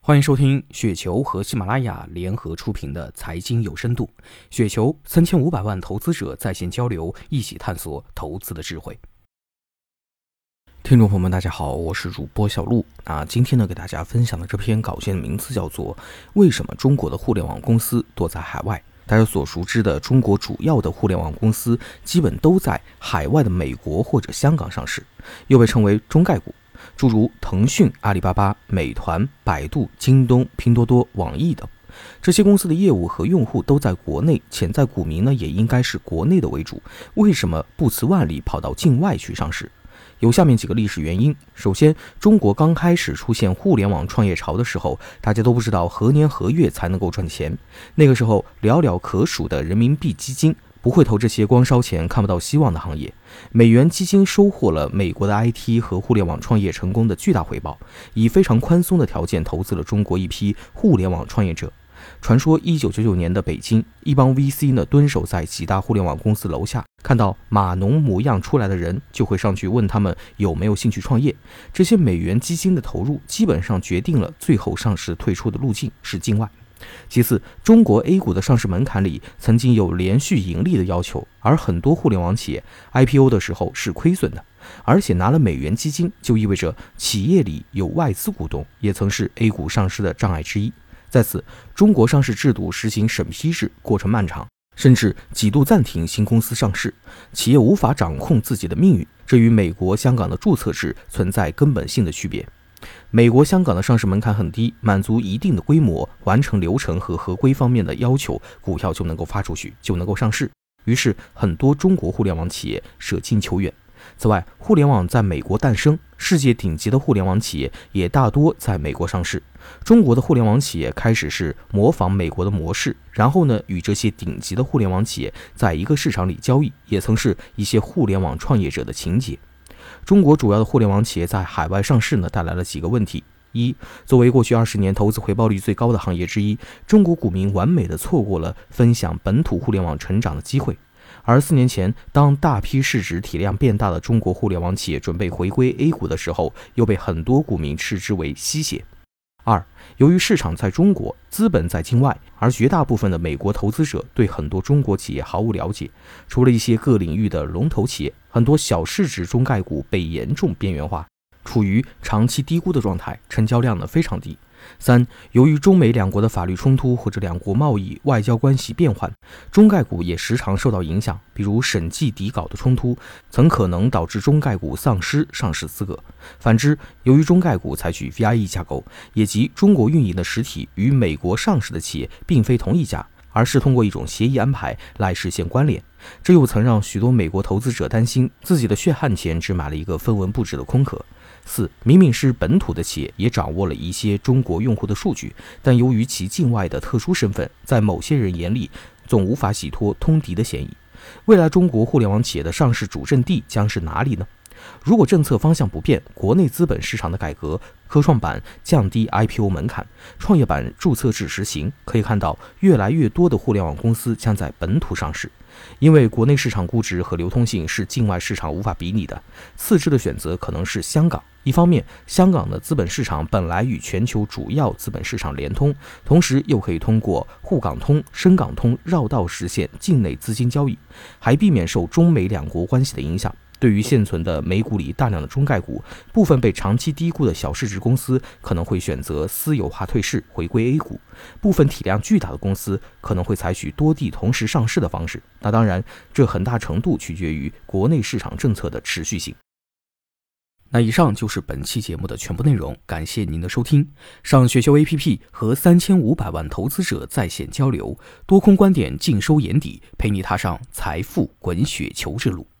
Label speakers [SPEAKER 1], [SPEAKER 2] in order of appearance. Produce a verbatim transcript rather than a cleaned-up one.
[SPEAKER 1] 欢迎收听雪球和喜马拉雅联合出品的财经有深度。雪球三千五百万投资者在线交流，一起探索投资的智慧。听众朋友们，大家好，我是主播小璐。那今天呢，给大家分享的这篇稿件的名字叫做《为什么中国的互联网公司躲在海外》。大家所熟知的中国主要的互联网公司，基本都在海外的美国或者香港上市，又被称为中概股。诸如腾讯、阿里巴巴、美团、百度、京东、拼多多、网易等，这些公司的业务和用户都在国内，潜在股民呢也应该是国内的为主。为什么不辞万里跑到境外去上市？有下面几个历史原因。首先，中国刚开始出现互联网创业潮的时候，大家都不知道何年何月才能够赚钱。那个时候，寥寥可数的人民币基金不会投这些光烧钱看不到希望的行业。美元基金收获了美国的 I T 和互联网创业成功的巨大回报，以非常宽松的条件投资了中国一批互联网创业者。传说一九九九年的北京，一帮 V C 呢蹲守在几大互联网公司楼下，看到码农模样出来的人，就会上去问他们有没有兴趣创业。这些美元基金的投入基本上决定了最后上市退出的路径是境外。其次，中国 A 股的上市门槛里曾经有连续盈利的要求，而很多互联网企业 I P O 的时候是亏损的，而且拿了美元基金就意味着企业里有外资股东，也曾是 A 股上市的障碍之一。在此，中国上市制度实行审批制，过程漫长，甚至几度暂停新公司上市，企业无法掌控自己的命运，这与美国、香港的注册制存在根本性的区别。美国、香港的上市门槛很低，满足一定的规模，完成流程和合规方面的要求，股票就能够发出去，就能够上市。于是，很多中国互联网企业舍近求远。此外，互联网在美国诞生，世界顶级的互联网企业也大多在美国上市。中国的互联网企业开始是模仿美国的模式，然后呢，与这些顶级的互联网企业在一个市场里交易，也曾是一些互联网创业者的情节。中国主要的互联网企业在海外上市呢，带来了几个问题。一，作为过去二十年投资回报率最高的行业之一，中国股民完美的错过了分享本土互联网成长的机会。而四年前，当大批市值体量变大的中国互联网企业准备回归 A 股的时候，又被很多股民斥之为吸血。二，由于市场在中国，资本在境外，而绝大部分的美国投资者对很多中国企业毫无了解，除了一些各领域的龙头企业，很多小市值中概股被严重边缘化，处于长期低估的状态，成交量呢非常低。三，由于中美两国的法律冲突或者两国贸易外交关系变换，中概股也时常受到影响，比如审计底稿的冲突，曾可能导致中概股丧失上市资格。反之，由于中概股采取 V I E 架构，也即中国运营的实体与美国上市的企业并非同一家，而是通过一种协议安排来实现关联，这又曾让许多美国投资者担心自己的血汗钱只买了一个分文不值的空壳。四，明明是本土的企业也掌握了一些中国用户的数据，但由于其境外的特殊身份，在某些人眼里总无法洗脱通敌的嫌疑。未来中国互联网企业的上市主阵地将是哪里呢？如果政策方向不变，国内资本市场的改革，科创板降低 I P O 门槛，创业板注册制实行，可以看到越来越多的互联网公司将在本土上市。因为国内市场估值和流通性是境外市场无法比拟的，次之的选择可能是香港。一方面，香港的资本市场本来与全球主要资本市场连通，同时又可以通过沪港通、深港通绕道实现境内资金交易，还避免受中美两国关系的影响。对于现存的美股里大量的中概股，部分被长期低估的小市值公司可能会选择私有化退市，回归 A 股；部分体量巨大的公司可能会采取多地同时上市的方式。那当然，这很大程度取决于国内市场政策的持续性。那以上就是本期节目的全部内容，感谢您的收听。上雪球 A P P 和三千五百万投资者在线交流，多空观点尽收眼底，陪你踏上财富滚雪球之路。